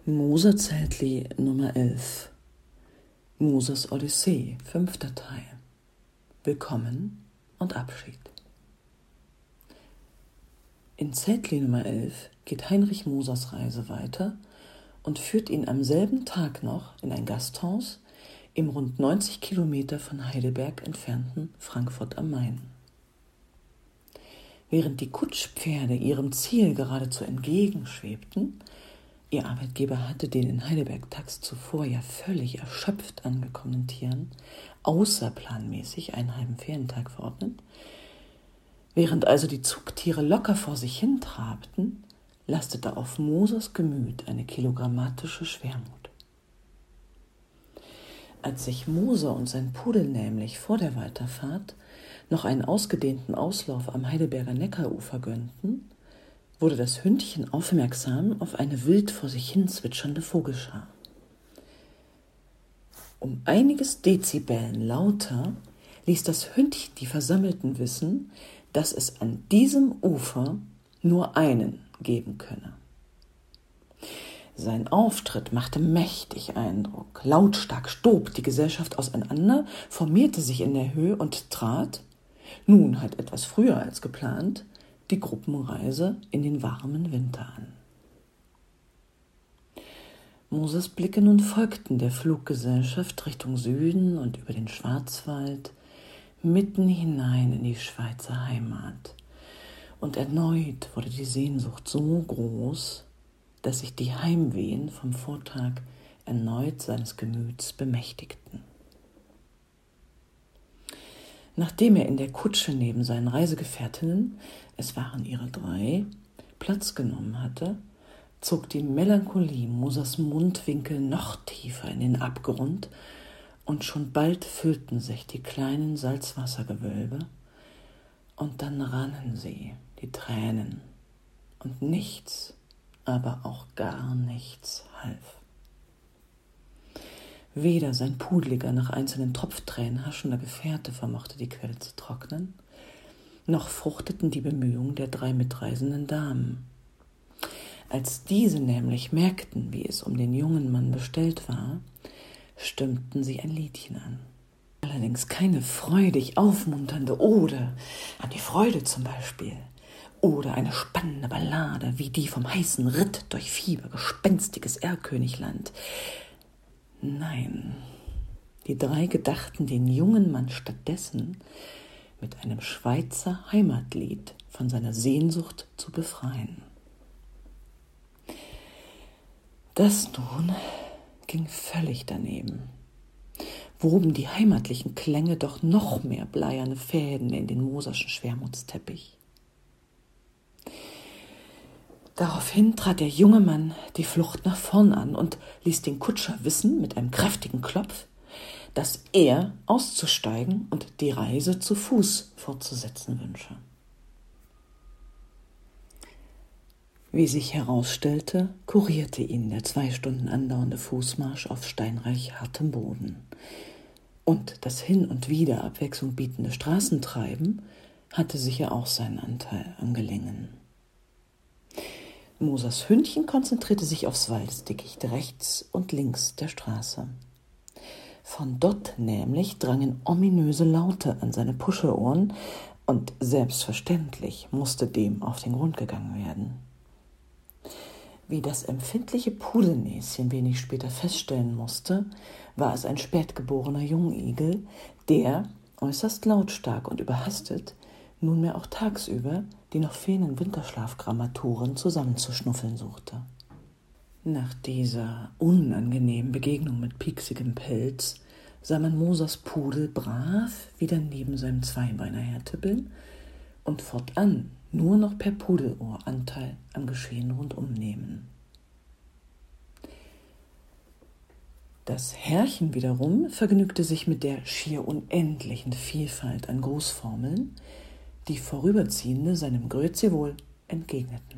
Moser-Zeltli Nummer 11. Mosers Odyssee, 5. Teil. Willkommen und Abschied. In Zeltli Nummer 11 geht Heinrich Mosers Reise weiter und führt ihn am selben Tag noch in ein Gasthaus im rund 90 Kilometer von Heidelberg entfernten Frankfurt am Main. Während die Kutschpferde ihrem Ziel geradezu entgegenschwebten, ihr Arbeitgeber hatte den in Heidelberg tags zuvor ja völlig erschöpft angekommenen Tieren außerplanmäßig einen halben Ferientag verordnet. Während also die Zugtiere locker vor sich hin trabten, lastete auf Mosers Gemüt eine kilogrammatische Schwermut. Als sich Moser und sein Pudel nämlich vor der Weiterfahrt noch einen ausgedehnten Auslauf am Heidelberger Neckarufer gönnten, wurde das Hündchen aufmerksam auf eine wild vor sich hin zwitschernde Vogelschar. Um einiges Dezibellen lauter ließ das Hündchen die Versammelten wissen, dass es an diesem Ufer nur einen geben könne. Sein Auftritt machte mächtig Eindruck. Lautstark stob die Gesellschaft auseinander, formierte sich in der Höhe und trat, nun halt etwas früher als geplant, die Gruppenreise in den warmen Winter an. Mosers Blicke nun folgten der Fluggesellschaft Richtung Süden und über den Schwarzwald, mitten hinein in die Schweizer Heimat. Und erneut wurde die Sehnsucht so groß, dass sich die Heimwehen vom Vortag erneut seines Gemüts bemächtigten. Nachdem er in der Kutsche neben seinen Reisegefährtinnen, es waren ihre 3, Platz genommen hatte, zog die Melancholie Mosers Mundwinkel noch tiefer in den Abgrund und schon bald füllten sich die kleinen Salzwassergewölbe und dann rannen sie, die Tränen, und nichts, aber auch gar nichts half. Weder sein pudeliger, nach einzelnen Tropftränen haschender Gefährte vermochte die Quelle zu trocknen, noch fruchteten die Bemühungen der 3 mitreisenden Damen. Als diese nämlich merkten, wie es um den jungen Mann bestellt war, stimmten sie ein Liedchen an. Allerdings keine freudig aufmunternde Ode an die Freude zum Beispiel, oder eine spannende Ballade wie die vom heißen Ritt durch Fieber, gespenstiges Erlkönigland. Nein, die 3 gedachten den jungen Mann stattdessen mit einem Schweizer Heimatlied von seiner Sehnsucht zu befreien. Das nun ging völlig daneben. Woben die heimatlichen Klänge doch noch mehr bleierne Fäden in den moserschen Schwermutsteppich. Daraufhin trat der junge Mann die Flucht nach vorn an und ließ den Kutscher wissen mit einem kräftigen Klopf, dass er auszusteigen und die Reise zu Fuß fortzusetzen wünsche. Wie sich herausstellte, kurierte ihn der 2 Stunden andauernde Fußmarsch auf steinreich hartem Boden. Und das hin und wieder Abwechslung bietende Straßentreiben hatte sicher auch seinen Anteil am Gelingen. Mosers Hündchen konzentrierte sich aufs Waldesdickicht rechts und links der Straße. Von dort nämlich drangen ominöse Laute an seine Puschelohren und selbstverständlich musste dem auf den Grund gegangen werden. Wie das empfindliche Pudelnäschen wenig später feststellen musste, war es ein spätgeborener Jungigel, der, äußerst lautstark und überhastet, nunmehr auch tagsüber die noch fehlenden Winterschlafgrammaturen zusammenzuschnuffeln suchte. Nach dieser unangenehmen Begegnung mit pieksigem Pelz sah man Mosers Pudel brav wieder neben seinem Zweibeiner hertippeln und fortan nur noch per Pudelohr Anteil am Geschehen rundum nehmen. Das Herrchen wiederum vergnügte sich mit der schier unendlichen Vielfalt an Grußformeln, die Vorüberziehende seinem Grüezi wohl entgegneten.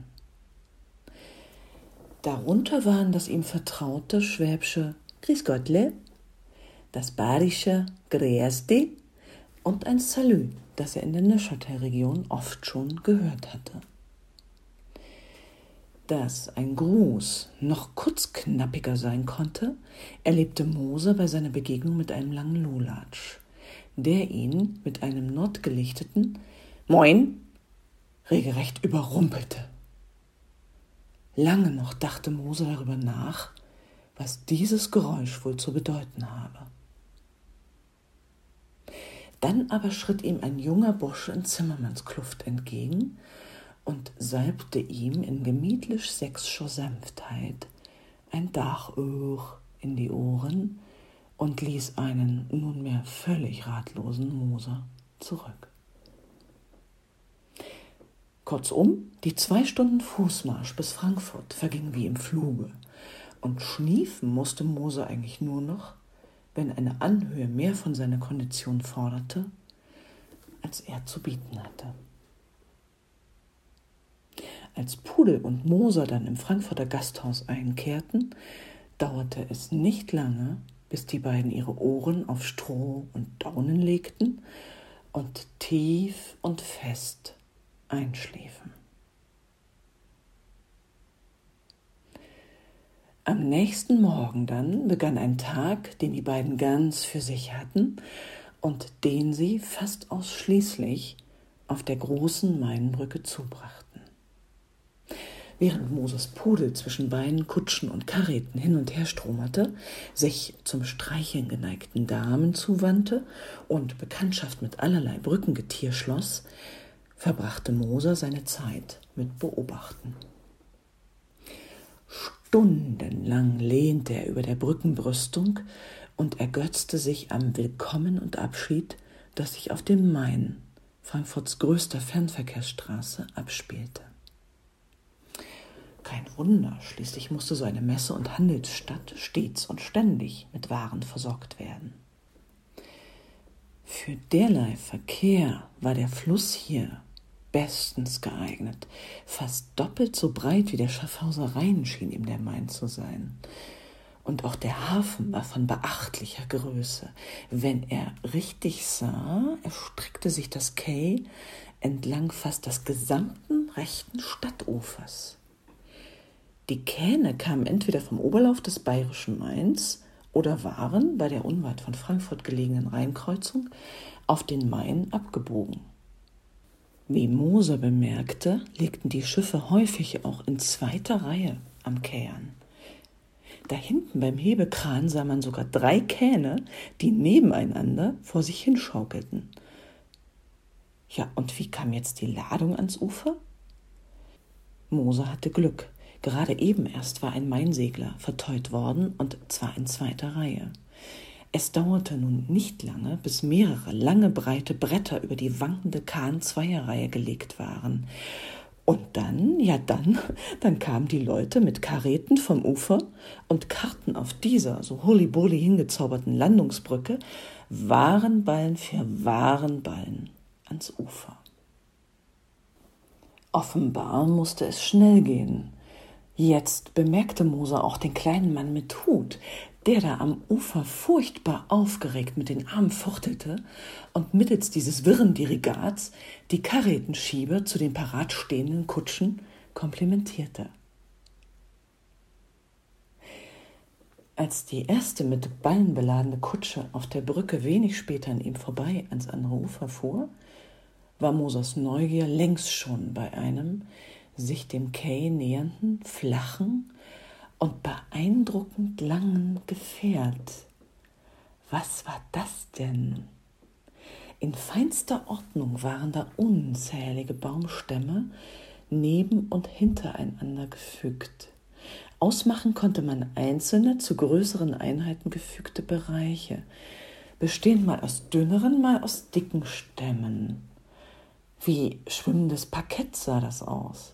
Darunter waren das ihm vertraute schwäbische Grüß Gottle, das bayerische Grüß di und ein Salü, das er in der Neuchâtel-Region oft schon gehört hatte. Dass ein Gruß noch kurzknappiger sein konnte, erlebte Mose bei seiner Begegnung mit einem langen Lulatsch, der ihn mit einem nordgelichteten Moin regelrecht überrumpelte. Lange noch dachte Mose darüber nach, was dieses Geräusch wohl zu bedeuten habe. Dann aber schritt ihm ein junger Bursche in Zimmermannskluft entgegen und salbte ihm in gemütlich sächsischer Sanftheit ein Dachöhr in die Ohren und ließ einen nunmehr völlig ratlosen Mose zurück. Kurzum, die 2 Stunden Fußmarsch bis Frankfurt vergingen wie im Fluge, und schniefen musste Mose eigentlich nur noch, wenn eine Anhöhe mehr von seiner Kondition forderte, als er zu bieten hatte. Als Pudel und Moser dann im Frankfurter Gasthaus einkehrten, dauerte es nicht lange, bis die beiden ihre Ohren auf Stroh und Daunen legten und tief und fest einschliefen. Am nächsten Morgen dann begann ein Tag, den die beiden ganz für sich hatten und den sie fast ausschließlich auf der großen Mainbrücke zubrachten. Während Moses Pudel zwischen beiden Kutschen und Kareten hin und her stromerte, sich zum Streicheln geneigten Damen zuwandte und Bekanntschaft mit allerlei Brückengetier schloss, verbrachte Moser seine Zeit mit Beobachten. Stundenlang lehnte er über der Brückenbrüstung und ergötzte sich am Willkommen und Abschied, das sich auf dem Main, Frankfurts größter Fernverkehrsstraße, abspielte. Kein Wunder, schließlich musste so eine Messe- und Handelsstadt stets und ständig mit Waren versorgt werden. Für derlei Verkehr war der Fluss hier bestens geeignet. Fast doppelt so breit wie der Schaffhauser Rhein schien ihm der Main zu sein. Und auch der Hafen war von beachtlicher Größe. Wenn er richtig sah, erstreckte sich das Quai entlang fast des gesamten rechten Stadtufers. Die Kähne kamen entweder vom Oberlauf des bayerischen Mains oder waren bei der unweit von Frankfurt gelegenen Rheinkreuzung auf den Main abgebogen. Wie Moser bemerkte, legten die Schiffe häufig auch in zweiter Reihe am Quai an. Da hinten beim Hebekran sah man sogar 3 Kähne, die nebeneinander vor sich hinschaukelten. Ja, und wie kam jetzt die Ladung ans Ufer? Moser hatte Glück. Gerade eben erst war ein Mainsegler verteut worden, und zwar in zweiter Reihe. Es dauerte nun nicht lange, bis mehrere lange, breite Bretter über die wankende Kahn-Zweierreihe gelegt waren. Und dann kamen die Leute mit Kareten vom Ufer und karrten auf dieser so hurli-burli hingezauberten Landungsbrücke Warenballen für Warenballen ans Ufer. Offenbar musste es schnell gehen. Jetzt bemerkte Moser auch den kleinen Mann mit Hut, der da am Ufer furchtbar aufgeregt mit den Armen fuchtelte und mittels dieses wirren Dirigats die Karetenschieber zu den parat stehenden Kutschen komplimentierte. Als die erste mit Ballen beladene Kutsche auf der Brücke wenig später an ihm vorbei ans andere Ufer fuhr, war Mosers Neugier längst schon bei einem sich dem Quai nähernden, flachen und beeindruckend langen Gefährt. Was war das denn? In feinster Ordnung waren da unzählige Baumstämme neben und hintereinander gefügt. Ausmachen konnte man einzelne, zu größeren Einheiten gefügte Bereiche, bestehend mal aus dünneren, mal aus dicken Stämmen. Wie schwimmendes Parkett sah das aus.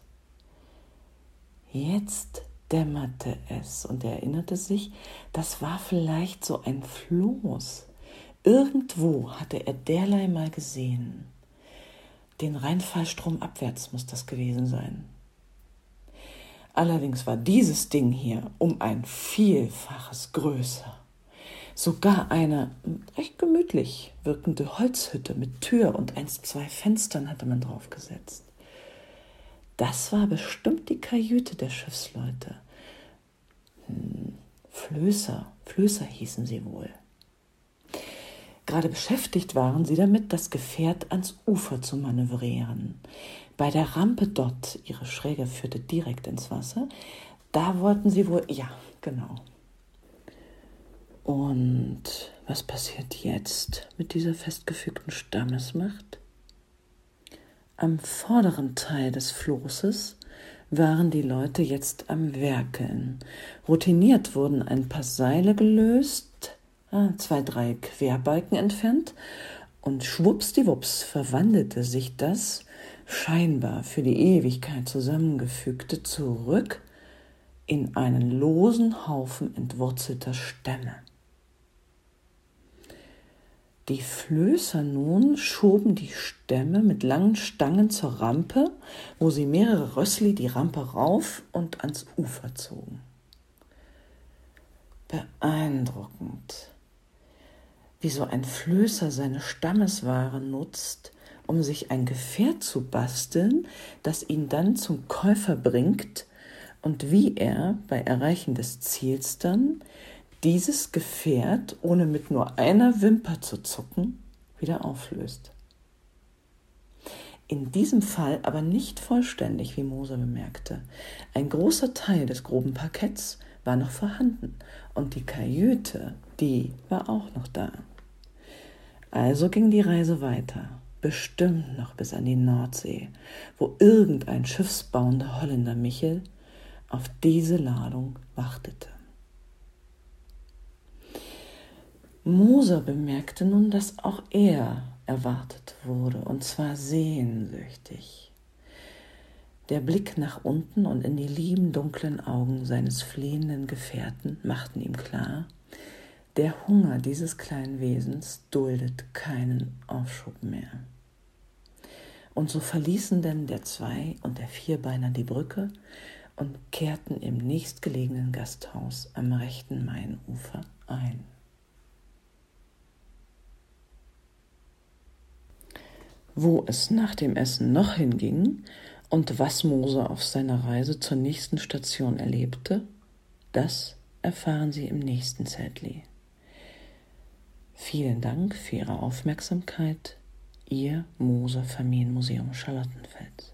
Jetzt dämmerte es und er erinnerte sich, das war vielleicht so ein Floß. Irgendwo hatte er derlei mal gesehen. Den Rheinfallstrom abwärts muss das gewesen sein. Allerdings war dieses Ding hier um ein Vielfaches größer. Sogar eine recht gemütlich wirkende Holzhütte mit Tür und 1, 2 Fenstern hatte man draufgesetzt. Das war bestimmt die Kajüte der Schiffsleute. Flößer hießen sie wohl. Gerade beschäftigt waren sie damit, das Gefährt ans Ufer zu manövrieren. Bei der Rampe dort, ihre Schräge führte direkt ins Wasser, da wollten sie wohl, ja, genau. Und was passiert jetzt mit dieser festgefügten Stammesmacht? Am vorderen Teil des Flosses waren die Leute jetzt am Werkeln. Routiniert wurden ein paar Seile gelöst, 2, 3 Querbalken entfernt und schwuppsdiwupps verwandelte sich das scheinbar für die Ewigkeit zusammengefügte zurück in einen losen Haufen entwurzelter Stämme. Die Flößer nun schoben die Stämme mit langen Stangen zur Rampe, wo sie mehrere Rössli die Rampe rauf und ans Ufer zogen. Beeindruckend, wie so ein Flößer seine Stammesware nutzt, um sich ein Gefährt zu basteln, das ihn dann zum Käufer bringt, und wie er bei Erreichen des Ziels dann dieses Gefährt, ohne mit nur einer Wimper zu zucken, wieder auflöst. In diesem Fall aber nicht vollständig, wie Moser bemerkte. Ein großer Teil des groben Parketts war noch vorhanden und die Kajüte, die war auch noch da. Also ging die Reise weiter, bestimmt noch bis an die Nordsee, wo irgendein schiffsbauender Holländer Michel auf diese Ladung wartete. Moser bemerkte nun, dass auch er erwartet wurde, und zwar sehnsüchtig. Der Blick nach unten und in die lieben dunklen Augen seines fliehenden Gefährten machten ihm klar, der Hunger dieses kleinen Wesens duldet keinen Aufschub mehr. Und so verließen denn der Zwei- und der Vierbeiner die Brücke und kehrten im nächstgelegenen Gasthaus am rechten Mainufer ein. Wo es nach dem Essen noch hinging und was Moser auf seiner Reise zur nächsten Station erlebte, das erfahren Sie im nächsten Zetli. Vielen Dank für Ihre Aufmerksamkeit. Ihr Moser Familienmuseum Charlottenfels.